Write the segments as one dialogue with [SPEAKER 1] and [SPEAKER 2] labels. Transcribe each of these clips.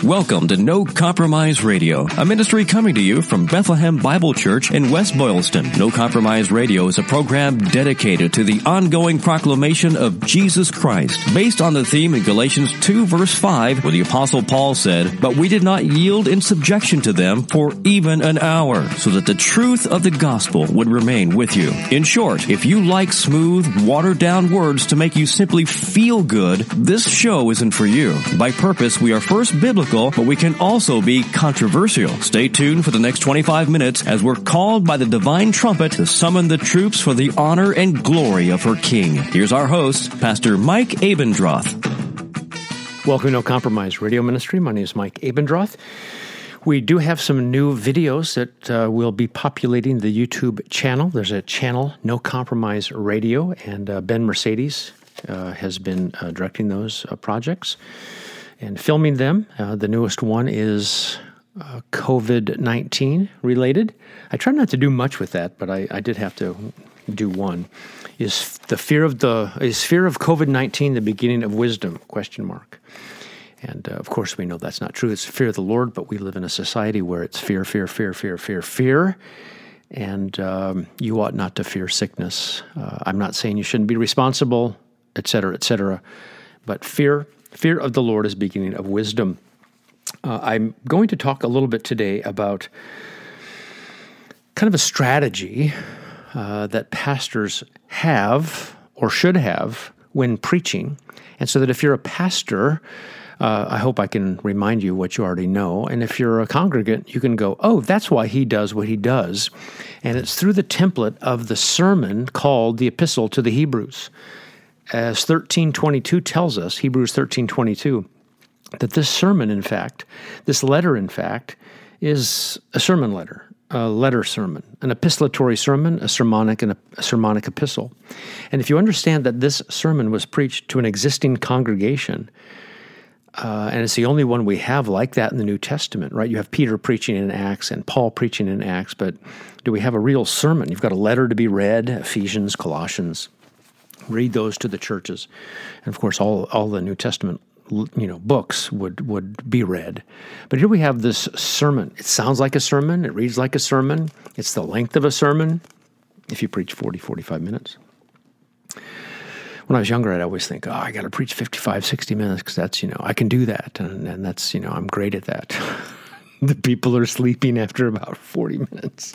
[SPEAKER 1] Welcome to No Compromise Radio, a ministry coming to you from Bethlehem Bible Church in West Boylston. No Compromise Radio is a program dedicated to the ongoing proclamation of Jesus Christ, based on the theme in Galatians 2 verse 5, where the Apostle Paul said, "But we did not yield in subjection to them for even an hour, so that the truth of the gospel would remain with you." In short, if you like smooth, watered-down words to make you simply feel good, this show isn't for you. By purpose, we are first biblical, but we can also be controversial. Stay tuned for the next 25 minutes as we're called by the divine trumpet to summon the troops for the honor and glory of her King. Here's our host, Pastor Mike Abendroth.
[SPEAKER 2] Welcome to No Compromise Radio Ministry. My name is Mike Abendroth. We do have some new videos that will be populating the YouTube channel. There's a channel, No Compromise Radio, and Ben Mercedes has been directing those projects and filming them. The newest one is COVID-19 related. I try not to do much with that, but I did have to do one. Is fear of COVID-19 the beginning of wisdom? ? And of course, we know that's not true. It's fear of the Lord, but we live in a society where it's fear. And you ought not to fear sickness. I'm not saying you shouldn't be responsible, et cetera, but fear of the Lord is beginning of wisdom. I'm going to talk a little bit today about kind of a strategy that pastors have or should have when preaching. And so that if you're a pastor, I hope I can remind you what you already know. And if you're a congregant, you can go, oh, that's why he does what he does. And it's through the template of the sermon called the Epistle to the Hebrews. As 13:22 tells us, Hebrews 13:22, that this sermon, in fact, this letter, in fact, is a sermon letter, a letter sermon, an epistolatory sermon, a sermonic epistle. And if you understand that this sermon was preached to an existing congregation, and it's the only one we have like that in the New Testament, right? You have Peter preaching in Acts and Paul preaching in Acts, but do we have a real sermon? You've got a letter to be read, Ephesians, Colossians. Read those to the churches. And of course, all the New Testament, books would be read. But here we have this sermon. It sounds like a sermon. It reads like a sermon. It's the length of a sermon if you preach 40, 45 minutes. When I was younger, I'd always think, I got to preach 55, 60 minutes because that's, I can do that. And that's, I'm great at that. The people are sleeping after about 40 minutes.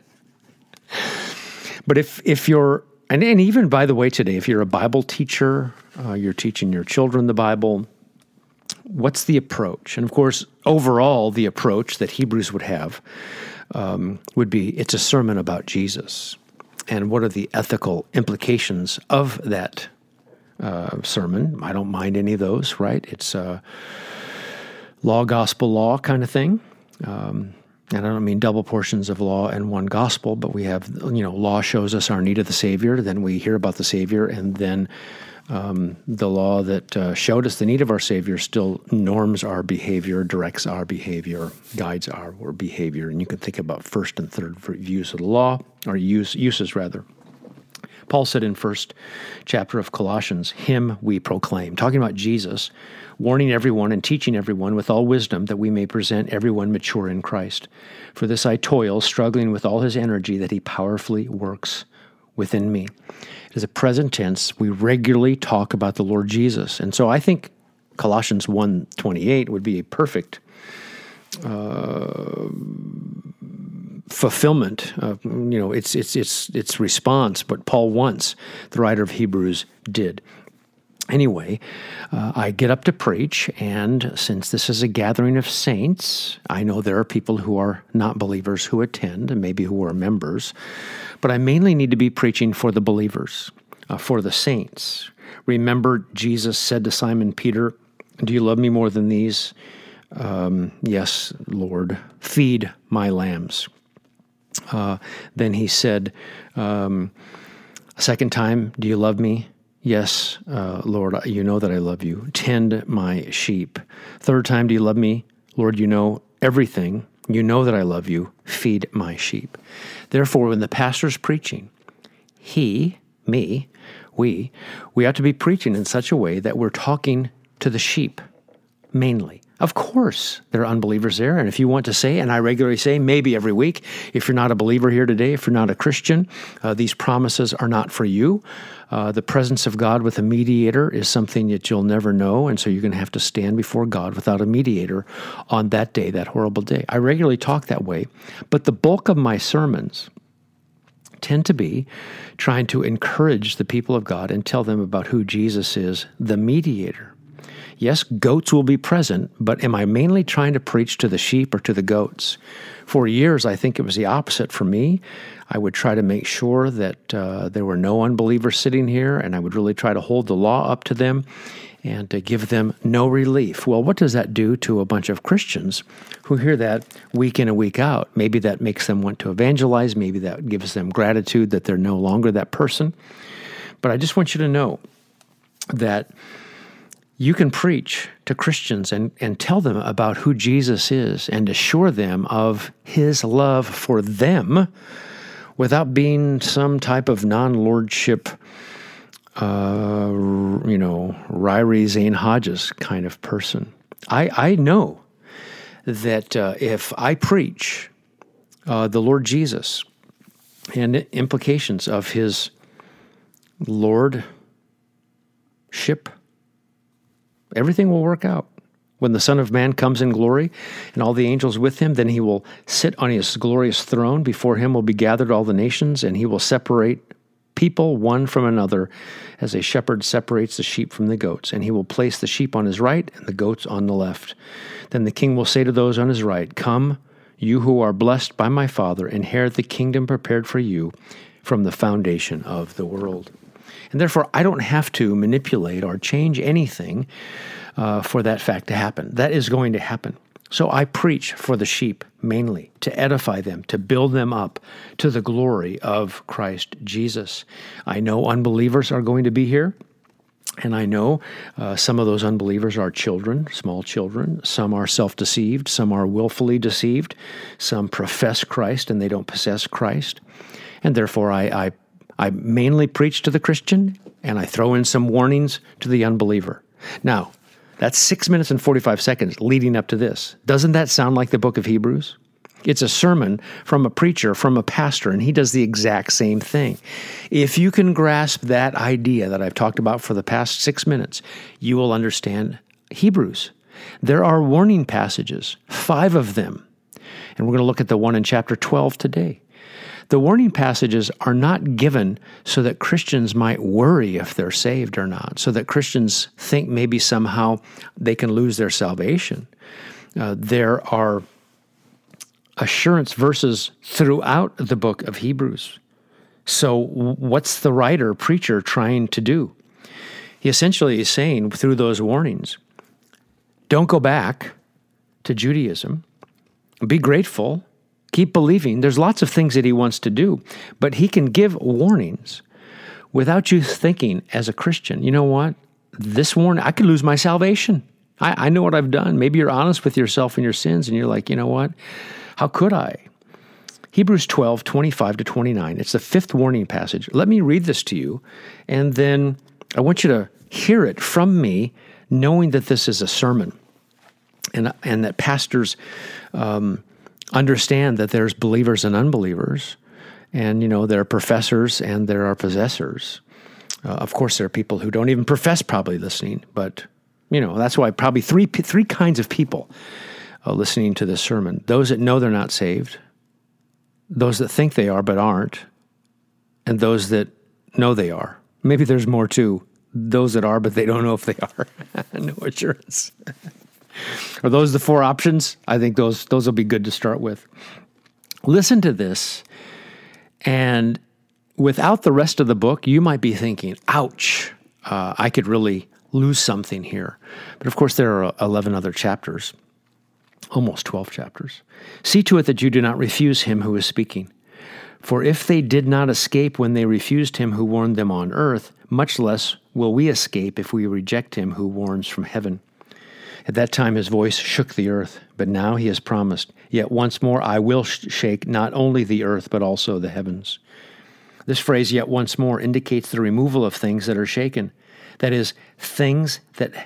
[SPEAKER 2] But if you're And even, by the way, today, if you're a Bible teacher, you're teaching your children the Bible, what's the approach? And of course, overall, the approach that Hebrews would have would be, it's a sermon about Jesus. And what are the ethical implications of that sermon? I don't mind any of those, right? It's law, gospel, law kind of thing. And I don't mean double portions of law and one gospel, but we have, law shows us our need of the Savior. Then we hear about the Savior, and then the law that showed us the need of our Savior still norms our behavior, directs our behavior, guides our behavior. And you can think about first and third views of the law, or uses rather. Paul said in first chapter of Colossians, "Him we proclaim," talking about Jesus, warning everyone and teaching everyone with all wisdom that we may present everyone mature in Christ. For this I toil, struggling with all his energy that he powerfully works within me. It is a present tense. We regularly talk about the Lord Jesus. And so I think Colossians 1:28 would be a perfect fulfillment of, its response, but Paul wants, the writer of Hebrews did. Anyway, I get up to preach, and since this is a gathering of saints, I know there are people who are not believers who attend, and maybe who are members, but I mainly need to be preaching for the believers, for the saints. Remember, Jesus said to Simon Peter, "Do you love me more than these?" "Yes, Lord. Feed my lambs." Then he said, a second time, "Do you love me?" "Yes, Lord, you know that I love you. Tend my sheep." Third time, "Do you love me?" "Lord, you know everything. You know that I love you. Feed my sheep." Therefore, when the pastor's preaching, we ought to be preaching in such a way that we're talking to the sheep mainly. Of course, there are unbelievers there. And if you want to say, and I regularly say, maybe every week, if you're not a believer here today, if you're not a Christian, these promises are not for you. The presence of God with a mediator is something that you'll never know. And so you're going to have to stand before God without a mediator on that day, that horrible day. I regularly talk that way. But the bulk of my sermons tend to be trying to encourage the people of God and tell them about who Jesus is, the mediator. Yes, goats will be present, but am I mainly trying to preach to the sheep or to the goats? For years, I think it was the opposite for me. I would try to make sure that there were no unbelievers sitting here, and I would really try to hold the law up to them and to give them no relief. Well, what does that do to a bunch of Christians who hear that week in and week out? Maybe that makes them want to evangelize. Maybe that gives them gratitude that they're no longer that person. But I just want you to know that you can preach to Christians and tell them about who Jesus is and assure them of his love for them without being some type of non-lordship, Ryrie Zane Hodges kind of person. I know that if I preach the Lord Jesus and implications of his lordship, everything will work out. When the Son of Man comes in glory and all the angels with him, then he will sit on his glorious throne. Before him will be gathered all the nations, and he will separate people one from another as a shepherd separates the sheep from the goats. And he will place the sheep on his right and the goats on the left. Then the king will say to those on his right, "Come, you who are blessed by my Father, inherit the kingdom prepared for you from the foundation of the world." And therefore, I don't have to manipulate or change anything for that fact to happen. That is going to happen. So I preach for the sheep mainly, to edify them, to build them up to the glory of Christ Jesus. I know unbelievers are going to be here, and I know some of those unbelievers are children, small children. Some are self-deceived. Some are willfully deceived. Some profess Christ and they don't possess Christ. And therefore, I mainly preach to the Christian, and I throw in some warnings to the unbeliever. Now, that's 6 minutes and 45 seconds leading up to this. Doesn't that sound like the book of Hebrews? It's a sermon from a preacher, from a pastor, and he does the exact same thing. If you can grasp that idea that I've talked about for the past 6 minutes, you will understand Hebrews. There are warning passages, 5 of them, and we're going to look at the one in chapter 12 today. The warning passages are not given so that Christians might worry if they're saved or not, so that Christians think maybe somehow they can lose their salvation. There are assurance verses throughout the book of Hebrews. So what's the writer, preacher trying to do? He essentially is saying through those warnings, don't go back to Judaism. Be grateful. Keep believing. There's lots of things that he wants to do, but he can give warnings without you thinking as a Christian, you know what? This warning, I could lose my salvation. I know what I've done. Maybe you're honest with yourself and your sins, and you're like, you know what? How could I? Hebrews 12, 25 to 29. It's the 5th warning passage. Let me read this to you, and then I want you to hear it from me, knowing that this is a sermon, and that pastors understand that there's believers and unbelievers, and, there are professors and there are possessors. Of course, there are people who don't even profess probably listening, but, that's why probably three kinds of people listening to this sermon. Those that know they're not saved, those that think they are but aren't, and those that know they are. Maybe there's more too. Those that are, but they don't know if they are. No assurance. Are those the 4 options? I think those will be good to start with. Listen to this, and without the rest of the book, you might be thinking, ouch, I could really lose something here. But of course, there are 11 other chapters, almost 12 chapters. See to it that you do not refuse him who is speaking. For if they did not escape when they refused him who warned them on earth, much less will we escape if we reject him who warns from heaven. At that time his voice shook the earth, but now he has promised, yet once more I will shake not only the earth, but also the heavens. This phrase, yet once more, indicates the removal of things that are shaken. That is, things that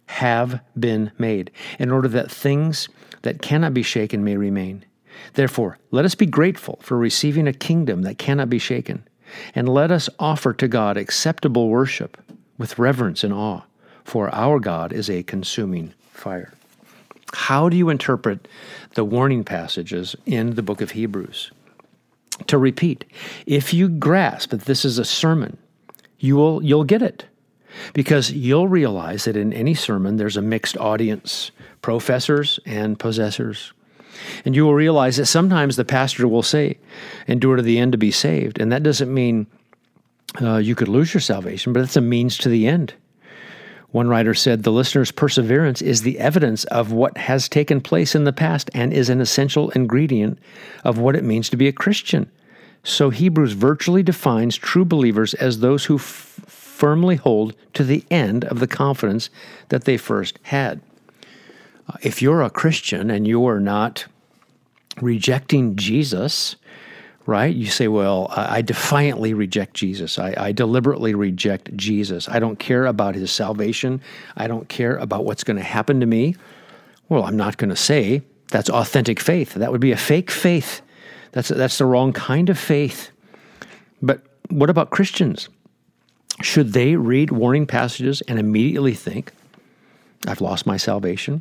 [SPEAKER 2] have been made, in order that things that cannot be shaken may remain. Therefore, let us be grateful for receiving a kingdom that cannot be shaken, and let us offer to God acceptable worship with reverence and awe, for our God is a consuming fire. How do you interpret the warning passages in the book of Hebrews? To repeat, if you grasp that this is a sermon, you'll get it. Because you'll realize that in any sermon, there's a mixed audience, professors and possessors. And you will realize that sometimes the pastor will say, endure to the end to be saved. And that doesn't mean you could lose your salvation, but it's a means to the end. One writer said, the listener's perseverance is the evidence of what has taken place in the past and is an essential ingredient of what it means to be a Christian. So Hebrews virtually defines true believers as those who firmly hold to the end of the confidence that they first had. If you're a Christian and you are not rejecting Jesus, right? You say, well, I defiantly reject Jesus. I deliberately reject Jesus. I don't care about his salvation. I don't care about what's going to happen to me. Well, I'm not going to say that's authentic faith. That would be a fake faith. That's the wrong kind of faith. But what about Christians? Should they read warning passages and immediately think, I've lost my salvation?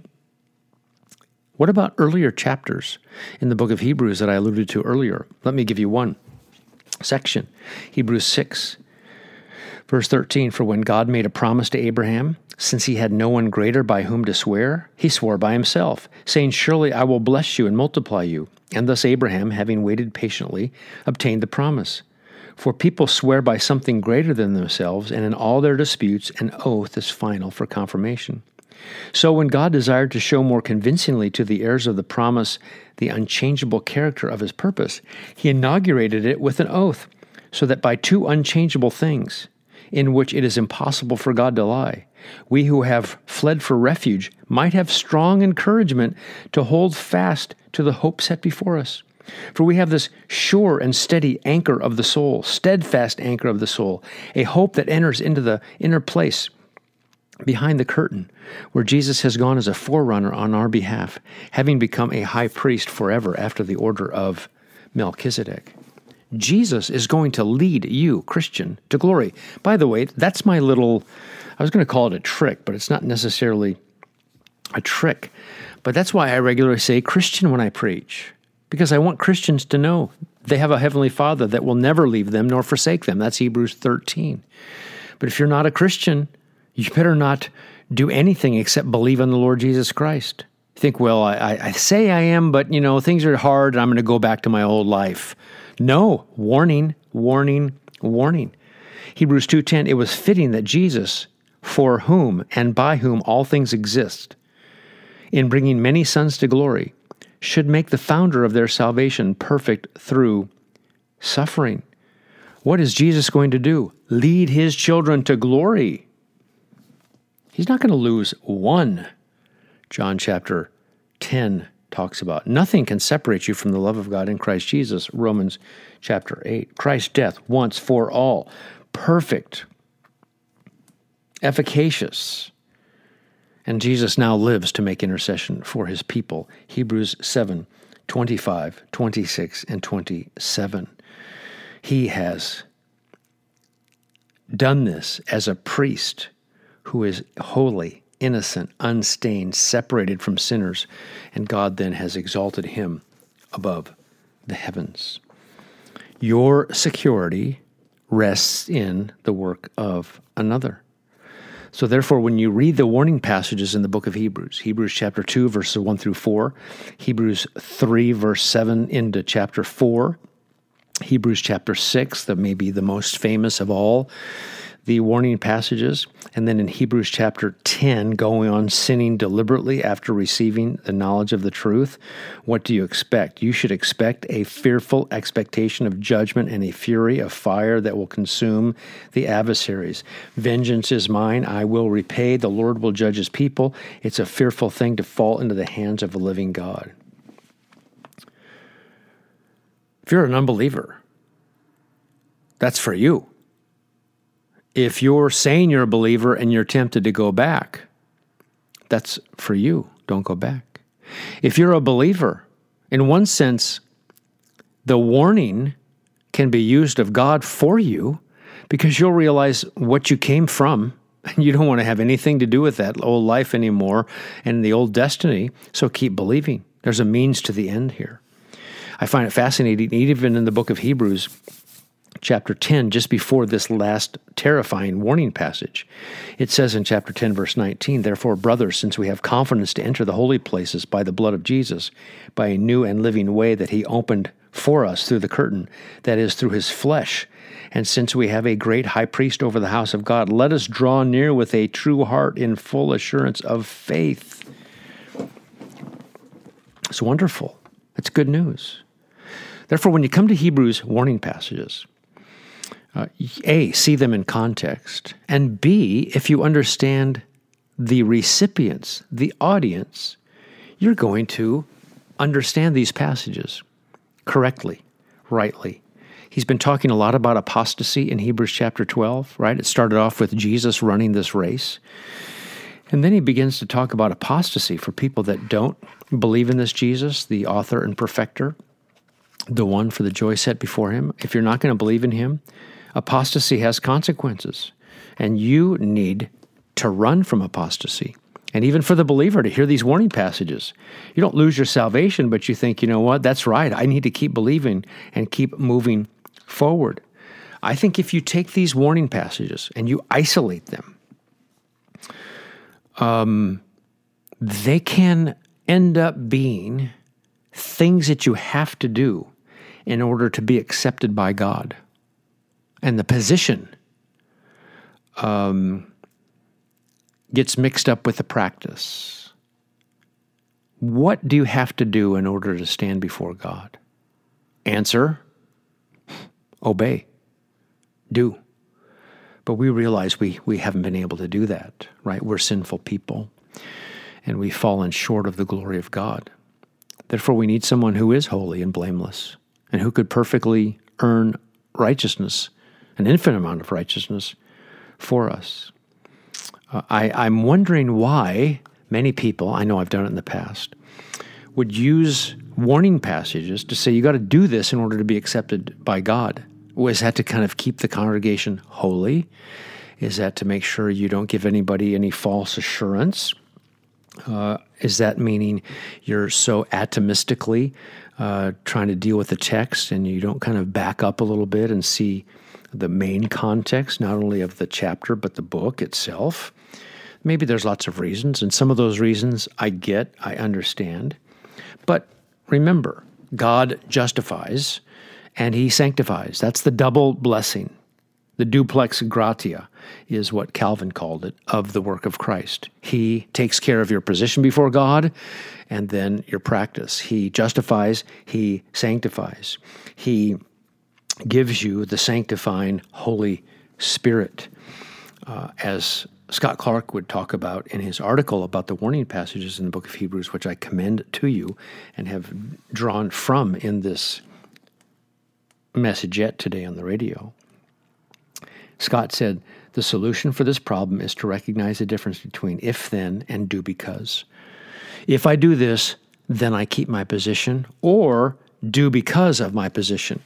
[SPEAKER 2] What about earlier chapters in the book of Hebrews that I alluded to earlier? Let me give you one section. Hebrews 6, verse 13, for when God made a promise to Abraham, since he had no one greater by whom to swear, he swore by himself, saying, surely I will bless you and multiply you. And thus Abraham, having waited patiently, obtained the promise. For people swear by something greater than themselves, and in all their disputes, an oath is final for confirmation. So when God desired to show more convincingly to the heirs of the promise the unchangeable character of his purpose, he inaugurated it with an oath, so that by two unchangeable things, in which it is impossible for God to lie, we who have fled for refuge might have strong encouragement to hold fast to the hope set before us. For we have this sure and steady anchor of the soul, steadfast anchor of the soul, a hope that enters into the inner place behind the curtain, where Jesus has gone as a forerunner on our behalf, having become a high priest forever after the order of Melchizedek. Jesus is going to lead you, Christian, to glory. By the way, that's my little, I was going to call it a trick, but it's not necessarily a trick. But that's why I regularly say Christian when I preach. Because I want Christians to know they have a heavenly Father that will never leave them nor forsake them. That's Hebrews 13. But if you're not a Christian, you better not do anything except believe in the Lord Jesus Christ. You think, well, I say I am, but, things are hard and I'm going to go back to my old life. No, warning, warning, warning. Hebrews 2:10, it was fitting that Jesus, for whom and by whom all things exist, in bringing many sons to glory, should make the founder of their salvation perfect through suffering. What is Jesus going to do? Lead his children to glory. He's not going to lose one. John chapter 10 talks about nothing can separate you from the love of God in Christ Jesus. Romans chapter 8. Christ's death once for all. Perfect. Efficacious. And Jesus now lives to make intercession for his people. Hebrews 7, 25, 26, and 27. He has done this as a priest who is holy, innocent, unstained, separated from sinners, and God then has exalted him above the heavens. Your security rests in the work of another. So therefore, when you read the warning passages in the book of Hebrews, Hebrews chapter 2, verses 1 through 4, Hebrews 3, verse 7 into chapter 4, Hebrews chapter 6, that may be the most famous of all the warning passages, and then in Hebrews chapter 10, going on sinning deliberately after receiving the knowledge of the truth, what do you expect? You should expect a fearful expectation of judgment and a fury of fire that will consume the adversaries. Vengeance is mine, I will repay, the Lord will judge his people. It's a fearful thing to fall into the hands of a living God. If you're an unbeliever, that's for you. If you're saying you're a believer and you're tempted to go back, that's for you. Don't go back. If you're a believer, in one sense, the warning can be used of God for you because you'll realize what you came from, and you don't want to have anything to do with that old life anymore and the old destiny, so keep believing. There's a means to the end here. I find it fascinating, even in the book of Hebrews, chapter 10, just before this last terrifying warning passage. It says in chapter 10, verse 19, "Therefore, brothers, since we have confidence to enter the holy places by the blood of Jesus, by a new and living way that he opened for us through the curtain, that is, through his flesh, and since we have a great high priest over the house of God, let us draw near with a true heart in full assurance of faith." It's wonderful. It's good news. Therefore, when you come to Hebrews warning passages, A, see them in context, and B, if you understand the recipients, the audience, you're going to understand these passages correctly, rightly. He's been talking a lot about apostasy in Hebrews chapter 12, right? It started off with Jesus running this race. And then he begins to talk about apostasy for people that don't believe in this Jesus, the author and perfecter, the one for the joy set before him. If you're not going to believe in him, apostasy has consequences, and you need to run from apostasy. And even for the believer to hear these warning passages, you don't lose your salvation, but you think, you know what, that's right, I need to keep believing and keep moving forward. I think if you take these warning passages and you isolate them, they can end up being things that you have to do in order to be accepted by God. And the position gets mixed up with the practice. What do you have to do in order to stand before God? Answer, obey, do. But we realize we haven't been able to do that, right? We're sinful people, and we've fallen short of the glory of God. Therefore, we need someone who is holy and blameless, and who could perfectly earn righteousness, an infinite amount of righteousness for us. I'm wondering why many people, I know I've done it in the past, would use warning passages to say, you got to do this in order to be accepted by God. Was that to kind of keep the congregation holy? Is that to make sure you don't give anybody any false assurance? Is that meaning you're so atomistically trying to deal with the text and you don't kind of back up a little bit and see the main context, not only of the chapter, but the book itself? Maybe there's lots of reasons, and some of those reasons I understand. But remember, God justifies and he sanctifies. That's the double blessing. The duplex gratia is what Calvin called it, of the work of Christ. He takes care of your position before God and then your practice. He justifies, he sanctifies. He gives you the sanctifying Holy Spirit. As Scott Clark would talk about in his article about the warning passages in the book of Hebrews, which I commend to you and have drawn from in this message yet today on the radio. Scott said, the solution for this problem is to recognize the difference between if then and do because. If I do this, then I keep my position, or do because of my position.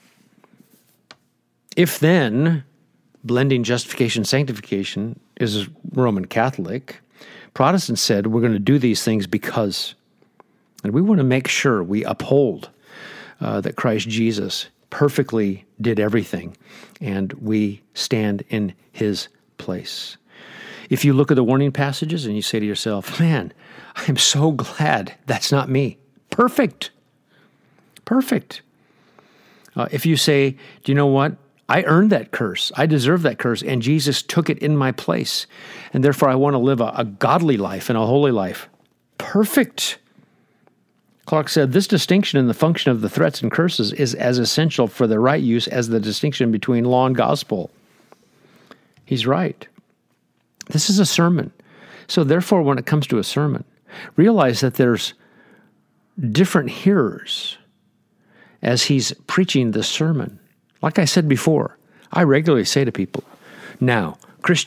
[SPEAKER 2] If then, blending justification and sanctification is Roman Catholic. Protestants said we're going to do these things because. And we want to make sure we uphold that Christ Jesus perfectly did everything, and we stand in his place. If you look at the warning passages and you say to yourself, man, I'm so glad that's not me. Perfect. Perfect. If you say, do you know what? I earned that curse. I deserve that curse, and Jesus took it in my place, and therefore I want to live a godly life and a holy life. Perfect. Clark said, this distinction in the function of the threats and curses is as essential for the right use as the distinction between law and gospel. He's right. This is a sermon. So therefore, when it comes to a sermon, realize that there's different hearers as he's preaching the sermon. Like I said before, I regularly say to people, now, Christian,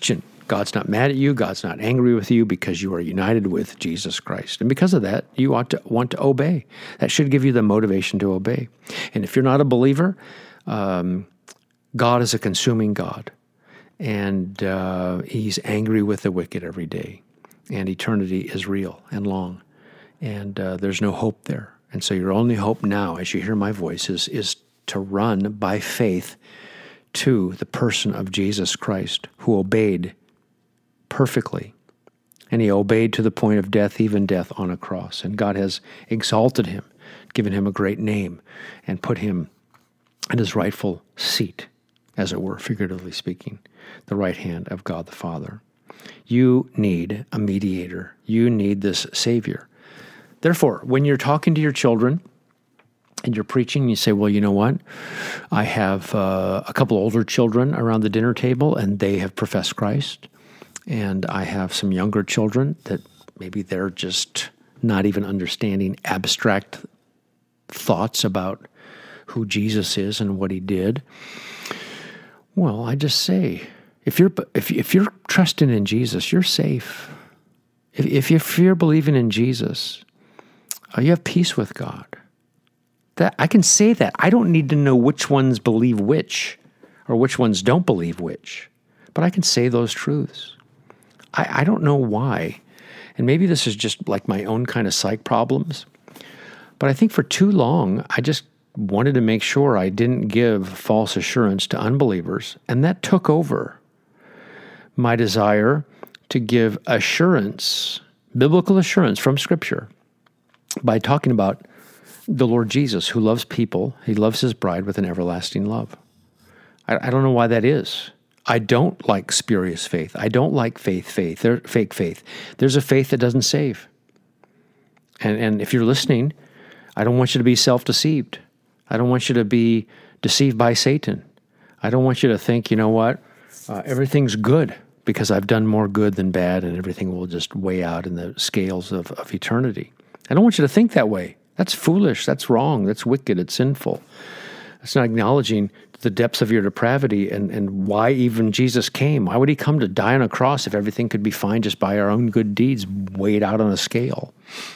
[SPEAKER 2] God's not mad at you. God's not angry with you because you are united with Jesus Christ. And because of that, you ought to want to obey. That should give you the motivation to obey. And if you're not a believer, God is a consuming God. And he's angry with the wicked every day. And eternity is real and long. And there's no hope there. And so your only hope now, as you hear my voice, is to run by faith to the person of Jesus Christ, who obeyed perfectly. And he obeyed to the point of death, even death on a cross. And God has exalted him, given him a great name, and put him in his rightful seat, as it were, figuratively speaking, the right hand of God the Father. You need a mediator. You need this Savior. Therefore, when you're talking to your children and you're preaching, you say, well, you know what? I have a couple older children around the dinner table, and they have professed Christ. And I have some younger children that maybe they're just not even understanding abstract thoughts about who Jesus is and what he did. Well, I just say, if you're trusting in Jesus, you're safe. If you're believing in Jesus, you have peace with God. That I can say that. I don't need to know which ones believe which or which ones don't believe which, but I can say those truths. I don't know why, and maybe this is just like my own kind of psych problems, but I think for too long, I just wanted to make sure I didn't give false assurance to unbelievers, and that took over my desire to give assurance, biblical assurance from Scripture, by talking about the Lord Jesus, who loves people. He loves his bride with an everlasting love. I don't know why that is. I don't like spurious faith. I don't like fake faith. There's a faith that doesn't save. And if you're listening, I don't want you to be self-deceived. I don't want you to be deceived by Satan. I don't want you to think, you know what, everything's good because I've done more good than bad and everything will just weigh out in the scales of eternity. I don't want you to think that way. That's foolish. That's wrong. That's wicked. It's sinful. It's not acknowledging the depths of your depravity and why even Jesus came. Why would he come to die on a cross if everything could be fine just by our own good deeds weighed out on a scale?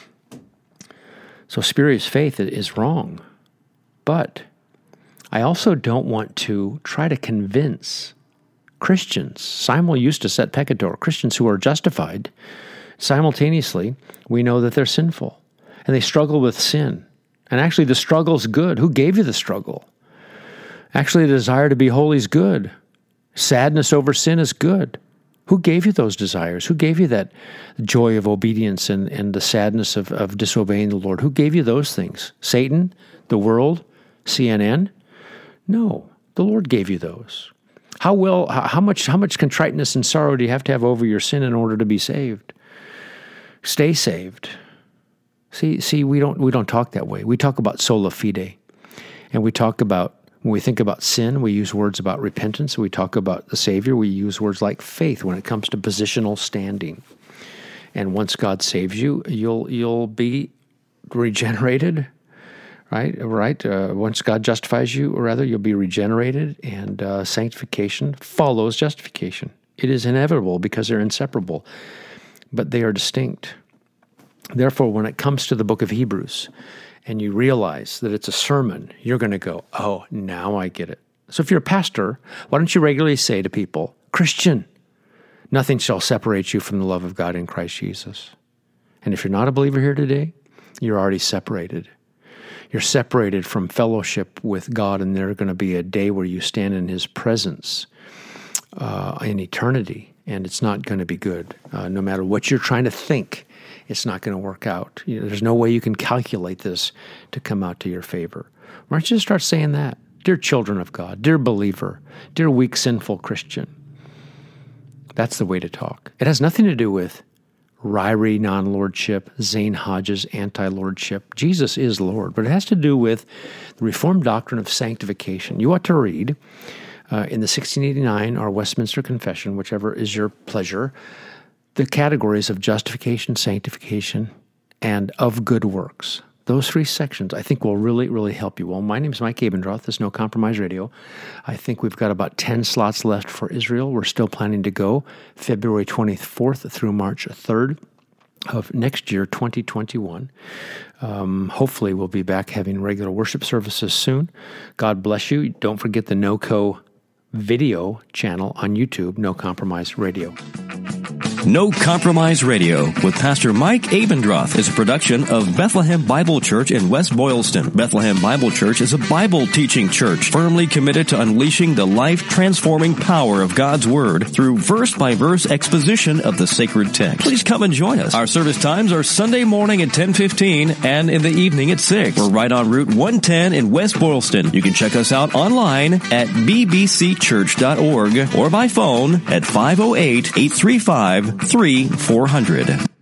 [SPEAKER 2] So spurious faith is wrong. But I also don't want to try to convince Christians, simul justus et peccator, Christians who are justified, simultaneously, we know that they're sinful and they struggle with sin. And actually the struggle's good. Who gave you the struggle? Actually, the desire to be holy is good. Sadness over sin is good. Who gave you those desires? Who gave you that joy of obedience and the sadness of disobeying the Lord? Who gave you those things? Satan? The world? CNN? No, the Lord gave you those. How much contriteness and sorrow do you have to have over your sin in order to be saved? Stay saved. See, we don't talk that way. We talk about sola fide, and we talk about, when we think about sin, we use words about repentance. We talk about the Savior, we use words like faith when it comes to positional standing. And once God saves you, you'll be regenerated, right? Once God justifies you, or rather, you'll be regenerated, and sanctification follows justification. It is inevitable because they're inseparable, but they are distinct. Therefore, when it comes to the book of Hebrews, and you realize that it's a sermon, you're going to go, oh, now I get it. So if you're a pastor, why don't you regularly say to people, Christian, nothing shall separate you from the love of God in Christ Jesus. And if you're not a believer here today, you're already separated. You're separated from fellowship with God, and there's going to be a day where you stand in his presence in eternity, and it's not going to be good. No matter what you're trying to think, it's not going to work out. There's no way you can calculate this to come out to your favor. Why don't you just start saying that? Dear children of God, dear believer, dear weak, sinful Christian. That's the way to talk. It has nothing to do with Ryrie non-lordship, Zane Hodges anti-lordship. Jesus is Lord, but it has to do with the Reformed doctrine of sanctification. You ought to read in the 1689 or Westminster Confession, whichever is your pleasure, the categories of justification, sanctification, and of good works. those 3 sections, I think will really, really help you. Well, my name is Mike Abendroth. This is No Compromise Radio. I think we've got about 10 slots left for Israel. We're still planning to go February 24th through March 3rd of next year, 2021. Hopefully we'll be back having regular worship services soon. God bless you. Don't forget the NoCo video channel on YouTube, No Compromise Radio.
[SPEAKER 1] No Compromise Radio with Pastor Mike Abendroth is a production of Bethlehem Bible Church in West Boylston. Bethlehem Bible Church is a Bible teaching church firmly committed to unleashing the life-transforming power of God's Word through verse-by-verse exposition of the sacred text. Please come and join us. Our service times are Sunday morning at 10:15 and in the evening at 6. We're right on Route 110 in West Boylston. You can check us out online at bbcchurch.org or by phone at 508-835-3400.